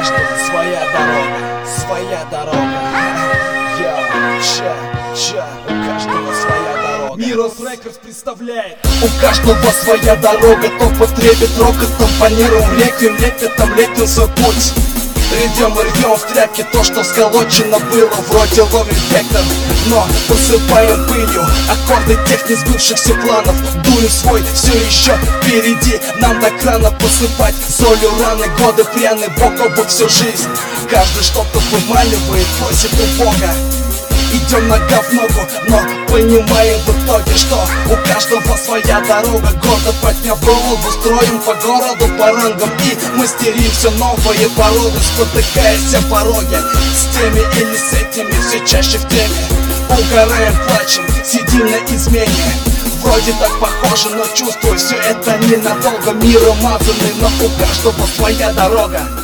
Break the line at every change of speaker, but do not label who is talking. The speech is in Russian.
каждого своя дорога, своя дорога. У каждого своя дорога.
Мирос Рекордс представляет.
У каждого своя дорога, то потребит рокотом, фанером реквием, лепетом летим свой путь. Рядем и рвем в тряпке то, что всколочено было. Вроде ловим вектор, но посыпаем пылью аккорды тех несбывшихся планов. Дуем свой, все еще впереди. Нам так рано посыпать солью раны. Годы пряны, бок о бок всю жизнь. Каждый что-то вымаливает, просит у Бога. Идем нога в ногу, но понимаем в итоге, что у каждого своя дорога. Гордо подняв голову, строим по городу по рангам и мастерим все новые породы, спотыкаясь о пороге. С теми или с этими, все чаще в теме. Угораем, плачем, сидим на измене. Вроде так похоже, но чувствую, все это ненадолго. Мир умазанный, но у каждого своя дорога.